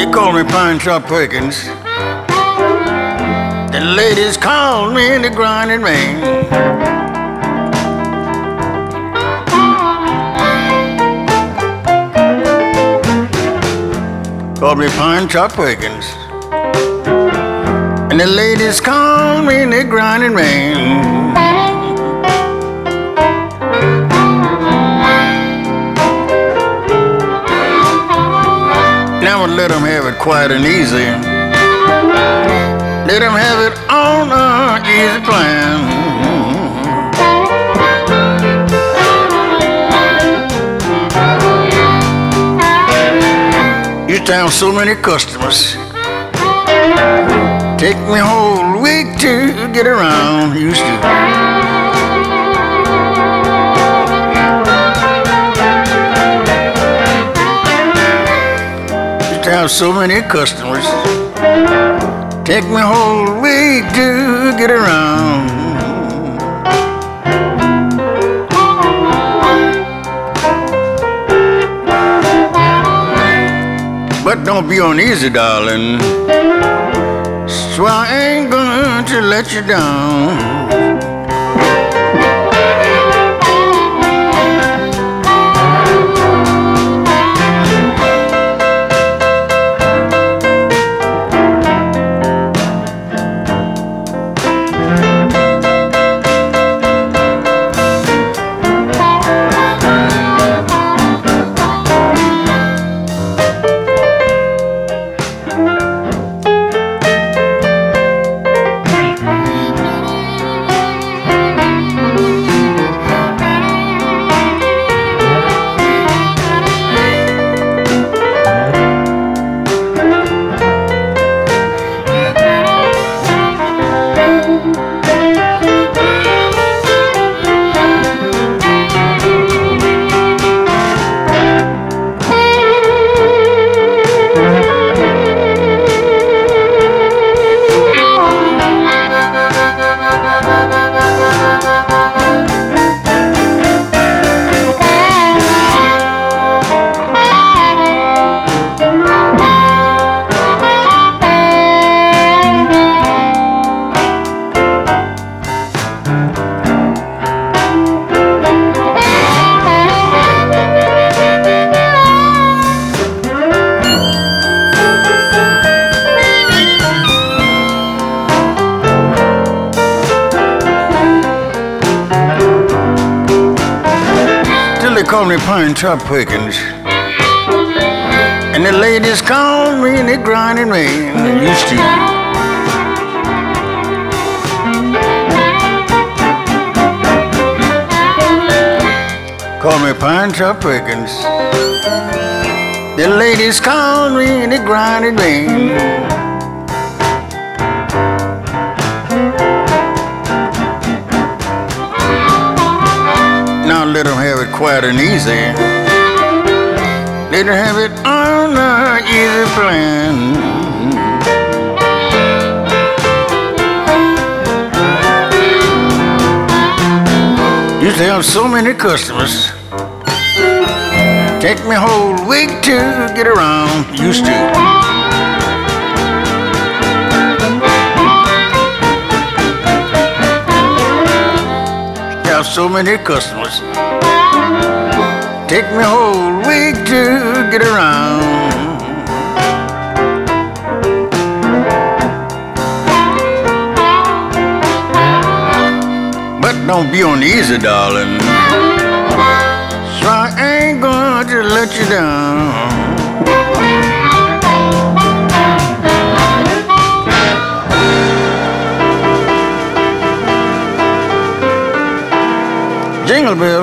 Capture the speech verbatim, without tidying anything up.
They call me Pine Top Perkins. The ladies call me the grinding man. Call me Pine Top Perkins. And the ladies call me the grinding man. Now let them have it quiet and easy. Let them have it on an easy plan. Used to have so many customers. Take me a whole week to get around. Used to. Have so many customers. Take me a whole week to get around. But don't be uneasy, darling. So I ain't going to let you down. They call me Pine Top Perkins. And the ladies call me the grinding man. Used to. Call me Pine Top Perkins. The ladies call me the grinding man. Now let them have it quiet and easy. Let them have it on an easy plan. Used to have so many customers. Take me a whole week to get around. Used to. Have so many customers. Take me a whole week to get around. But don't be uneasy, darling. So I ain't going to let you down. Jingle bell.